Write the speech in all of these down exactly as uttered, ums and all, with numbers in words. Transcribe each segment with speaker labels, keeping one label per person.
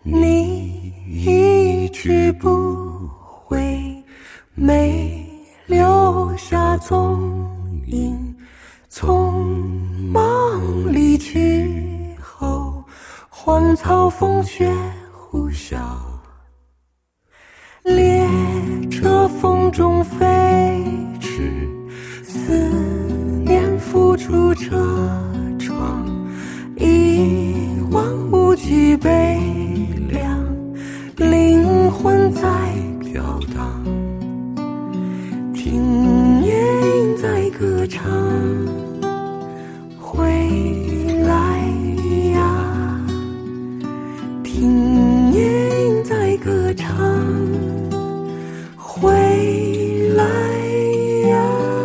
Speaker 1: 你一去不回，没留下踪影，匆忙离去后，荒草风雪呼啸，列车风中飞驰，思念浮出车窗，一望无际悲凉，灵魂在飘荡，听夜莺在歌唱，回来呀，听夜莺在歌唱，回来呀。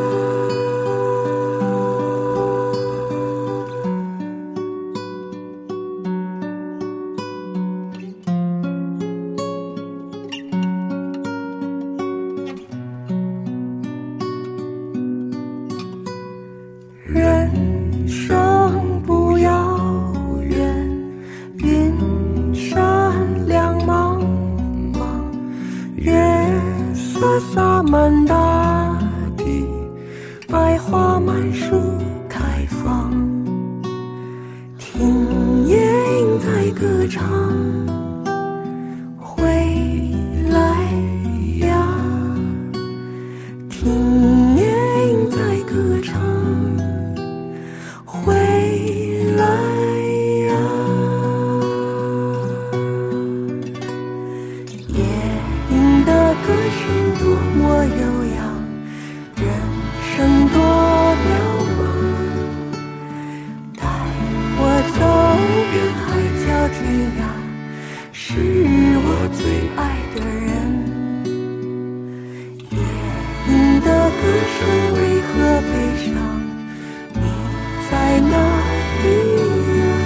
Speaker 1: 人生不遥远，云山两茫茫，月色洒满大地，百花满树开放，听夜莺在歌唱，回来呀，听夜莺在歌唱，回来呀。夜莺的歌声多么悠扬，人生多渺茫，带我走遍海角天涯，是我最爱的人。夜莺的歌声为何悲伤？你在哪里呀？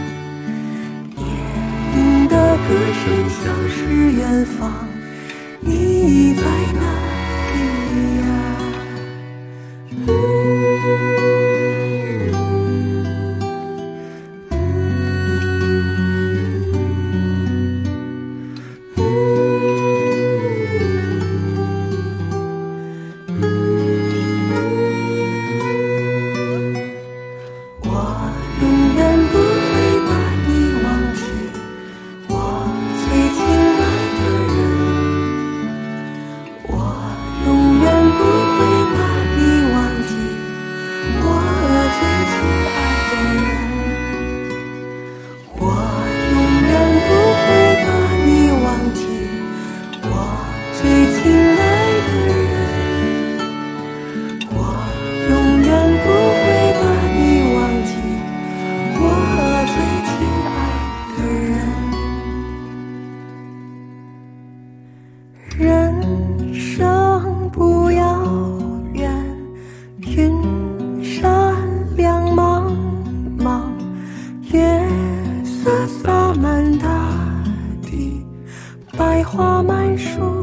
Speaker 1: 夜莺的歌声像是远方，你在哪里呀？嗯人生不遥远，云山两茫茫，月色洒满大地，百花满树